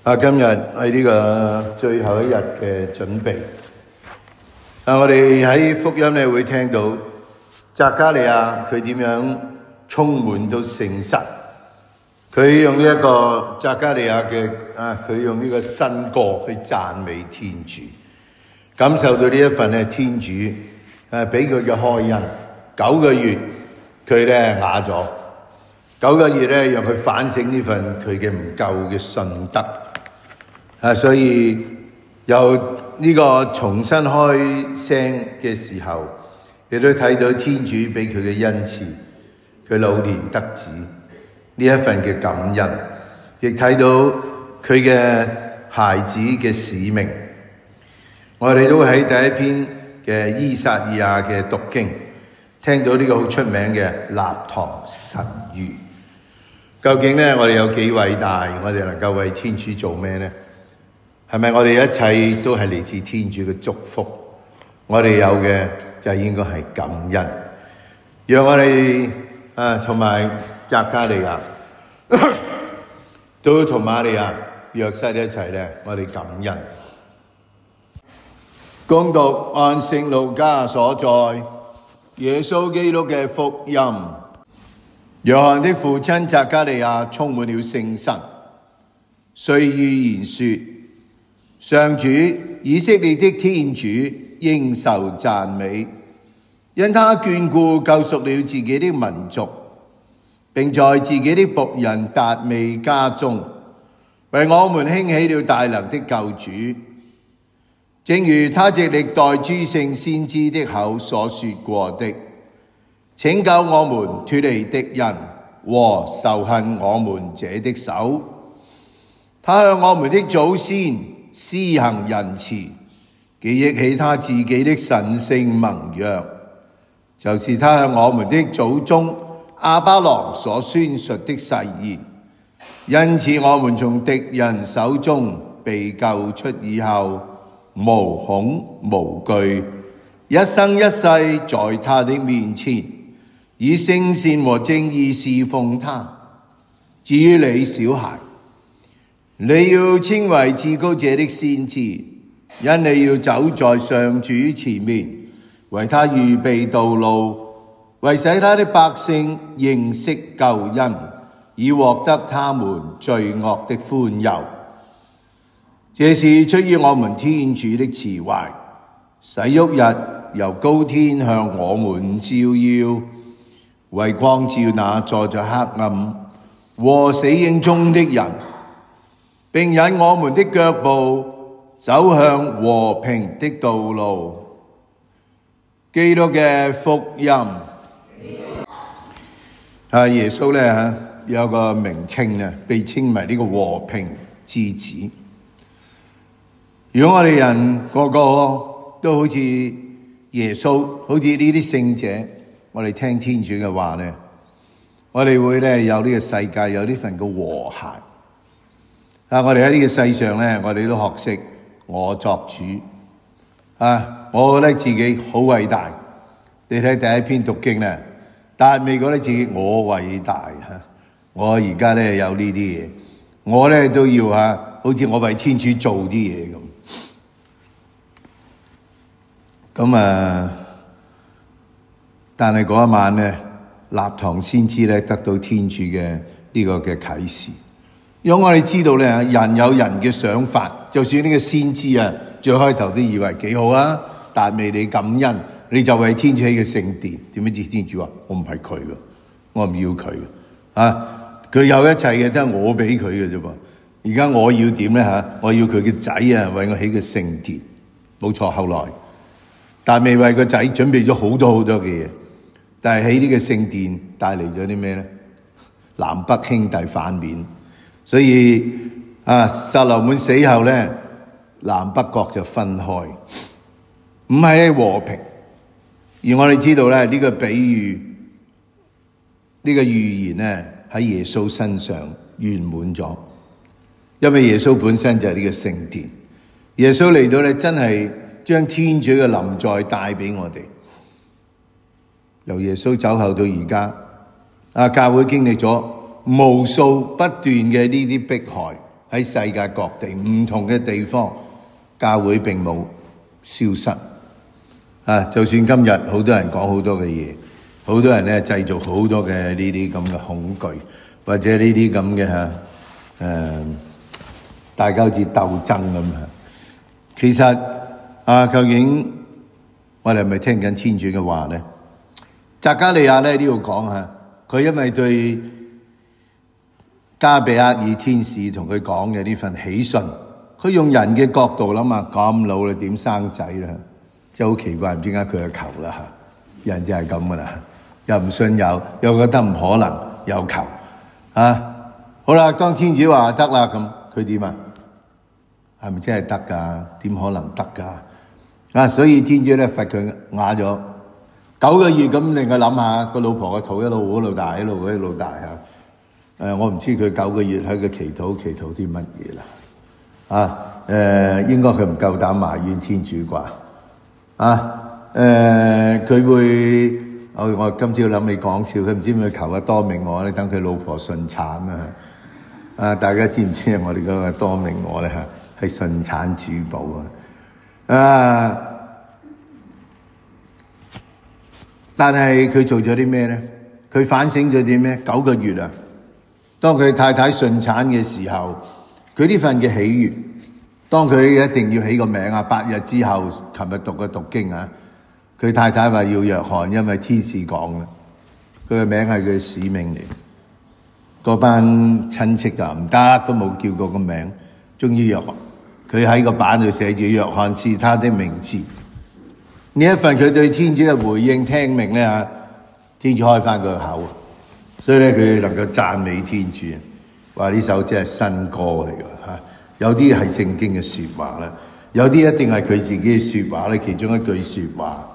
今日喺呢個最後一日嘅準備。我哋喺福音咧會聽到匝加利亞佢點樣充滿到聖神。佢用呢一個匝加利亞嘅佢用呢個新歌去讚美天主，感受到呢一份咧天主俾佢嘅開恩。9個月佢咧啞咗，9個月咧讓佢反省呢份佢嘅唔夠嘅信德。所以由呢個重新開聲嘅時候，亦都睇到天主俾佢嘅恩賜，佢老年得子呢一份嘅感恩，亦睇到佢嘅孩子嘅使命。我哋都喺第一篇嘅依撒意亞嘅讀經，聽到呢個好出名嘅納堂神諭。究竟咧我哋有幾偉大？我哋能夠為天主做咩呢？係咪我哋一切都係嚟自天主嘅祝福？我哋有嘅就應該係感恩。讓我哋同埋匝加利亞都同瑪利亞、若瑟一齊咧，我哋感恩。恭讀按聖路加所載耶穌基督嘅福音。若翰的父親匝加利亞充滿了聖神，遂預言說：上主以色列的天主應受讚美，因他眷顧救贖了自己的民族，並在自己的僕人達味家中為我們興起了大能的救主，正如他藉歷代諸聖先知的口所說過的，拯救我們脫離敵人和仇恨我們者的手。他向我們的祖先施行仁慈，記憶起他自己的神聖盟約，就是他向我們的祖宗亞巴郎所宣述的誓言。因此我們從敵人手中被救出以後，無恐無懼，一生一世在他的面前以聖善和正義侍奉他。至於你小孩，你要稱為至高者的先知，因你要走在上主前面，為他預備道路，為使他的百姓認識救恩，以獲得他們罪惡的寬宥。這是出於我們天主的慈懷，使旭日由高天向我們照耀，為光照那坐在黑暗和死影中的人，並引我們的腳步走向和平的道路。基督嘅福音。耶穌咧有個名稱啊，被稱為呢個和平之子。如果我哋人個個都好似耶穌，好似呢啲聖者，我哋聽天主嘅話咧，我哋會咧有呢個世界有呢份嘅和諧。我哋喺呢個世上咧，我哋都學識我作主。我覺得自己好偉大。你睇第一篇讀經咧，但係未覺得自己我偉大。我而家咧有呢啲嘢，我咧都要好似我為天主做啲嘢咁。但係嗰一晚咧，納堂先知咧得到天主嘅呢個嘅啟示。如果我哋知道咧，人有人嘅想法，就算呢個先知最開頭都以為幾好啊，達味你感恩，你就為天主起嘅聖殿。點樣知天主話我唔係佢嘅，我唔要佢嘅。佢有一切嘅都係我俾佢嘅啫噃。而家我要點咧我要佢嘅仔為我起嘅聖殿。冇錯，後來達味為個仔準備咗好多好多嘅嘢，但係起呢個聖殿帶嚟咗啲咩咧？南北兄弟反面。所以撒羅滿死後咧，南北國就分開，唔係和平。而我哋知道咧，呢個比喻，呢個預言咧喺耶穌身上圓滿咗，因為耶穌本身就係呢個聖殿。耶穌嚟到咧，真係將天主嘅臨在帶俾我哋。由耶穌走後到而家，教會經歷咗無數不斷嘅呢啲迫害， 喺世界各地唔同嘅地方，教會並冇消失。就算今日好多人講好多嘅嘢，好多人咧製造好多嘅呢啲咁嘅恐懼，或者呢啲咁嘅大家好似鬥爭咁。其實究竟我哋係咪聽緊天主嘅話咧？匝加利亞咧呢度講下，佢因為對加俾額爾天使同佢講嘅呢份喜訊，佢用人嘅角度諗下，咁老啦點生仔啦？真係好奇怪，唔知點解佢就求啦嚇，人就係咁噶啦，又唔信有，又覺得唔可能，又求好啦，當天主話得啦，咁佢點啊？係咪真係得㗎？點可能得㗎？所以天主咧罰佢啞咗9個月，咁令佢諗下個老婆個肚一路嗰度大，一路大嚇。我唔知佢9個月喺度祈禱啲乜嘢啦。應該佢唔夠膽埋怨天主啩。佢會我今朝諗你講笑，佢唔知點解求阿多明我咧，等佢老婆順產啊！大家知唔知啊？我哋嗰個多明我咧係順產主保但係佢做咗啲咩咧？佢反省咗啲咩？9個月啊！當佢太太順產嘅時候，佢呢份嘅喜悅，當佢一定要起個名8日之後，琴日讀嘅讀經佢太太話要約翰，因為天使講嘅，佢嘅名係佢嘅使命嚟。嗰班親戚就唔得，都冇叫過個名，終於約翰。佢喺個板度寫住約翰是他的名字。呢一份佢對天主嘅回應聽命咧天主開翻個口，所以咧佢能夠讚美天主，話呢首真係新歌嚟㗎。有啲係聖經嘅說話啦，有啲一定係佢自己嘅說話咧，其中一句說話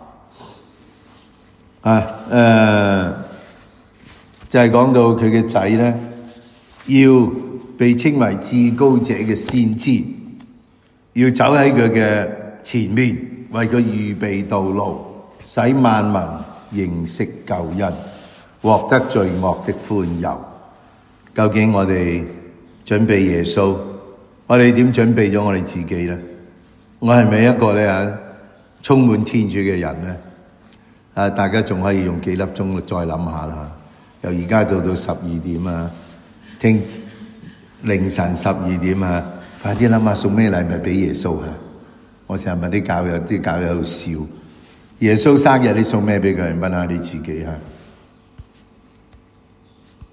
就係講到佢嘅仔咧要被稱為至高者嘅先知，要走喺佢嘅前面，為佢預備道路，使萬民認識救恩，獲得罪惡的寬宥。究竟我哋準備耶穌，我哋點準備咗我哋自己咧？我係咪一個咧充滿天主嘅人咧？大家仲可以用幾粒鐘再諗下啦。由而家到12點聽凌晨12點快啲諗下送咩禮物俾耶穌我成日問啲教友喺度笑，耶穌生日你送咩俾佢？問下你自己